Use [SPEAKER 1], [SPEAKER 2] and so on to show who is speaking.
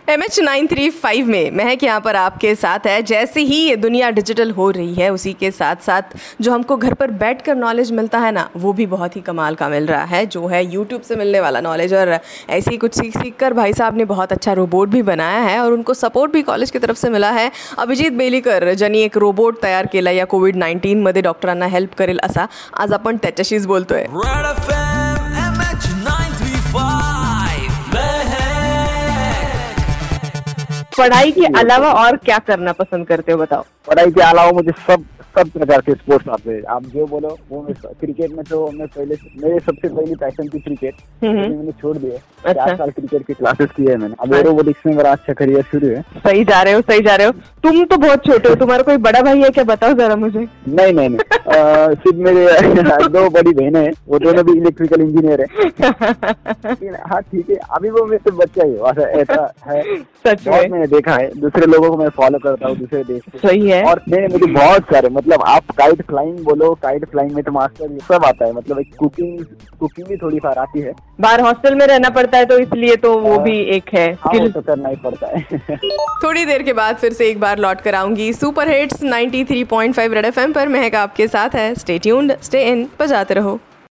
[SPEAKER 1] MH935 में महक यहाँ पर आपके साथ है। जैसे ही ये दुनिया डिजिटल हो रही है, उसी के साथ साथ जो हमको घर पर बैठकर नॉलेज मिलता है ना, वो भी बहुत ही कमाल का मिल रहा है, जो है यूट्यूब से मिलने वाला नॉलेज। और ऐसे ही कुछ सीख कर भाई साहब ने बहुत अच्छा रोबोट भी बनाया है और उनको सपोर्ट भी कॉलेज की तरफ से मिला है। अभिजीत बेलीकर ज्यांनी एक रोबोट तयार केला या कोविड-19 मध्ये डॉक्टरांना हेल्प करेल असा। आज आपण त्याच्याशीच बोलतोय। पढ़ाई के अलावा और क्या करना पसंद करते हो, बताओ?
[SPEAKER 2] पढ़ाई के अलावा मुझे सब प्रकार के स्पोर्ट्स आते हैं। आप जो बोलो वो। क्रिकेट में तो मैं मेरे सबसे पहली पैशन थी क्रिकेट, मैंने छोड़ दिया। 4 साल क्रिकेट की क्लासेस की है मैंने। अब एरोबॉटिक्स में मेरा अच्छा करियर शुरू है।
[SPEAKER 1] सही जा रहे हो। तुम तो बहुत छोटे हो, तुम्हारा कोई बड़ा भाई है क्या? बताओ जरा मुझे।
[SPEAKER 2] नहीं सिर्फ मेरे 2 बड़ी बहनें हैं, वो दोनों भी इलेक्ट्रिकल इंजीनियर है। हाँ ठीक है, अभी वो मेरे से बच्चा ही ऐसा है।
[SPEAKER 1] सच में
[SPEAKER 2] मैंने देखा है, दूसरे लोगों को मैं फॉलो करता हूँ दूसरे देश से।
[SPEAKER 1] सही है।
[SPEAKER 2] और मैंने मुझे बहुत सारे, मतलब आप काइट फ्लाइंग बोलो, काइट फ्लाइंग में तो मास्टर ये सब आता है। मतलब एक कुकिंग भी थोड़ी फार आती है।
[SPEAKER 1] बाहर हॉस्टल में रहना पड़ता है तो इसलिए तो वो भी एक है
[SPEAKER 2] स्किल तो करना ही पड़ता है।
[SPEAKER 1] थोड़ी देर के बाद फिर से एक बार लौट कर आऊंगी सुपर हिट्स 93.5 रेड एफएम पर। महक आपके साथ है। स्टे ट्यून्ड, स्टे इन, बजाते रहो।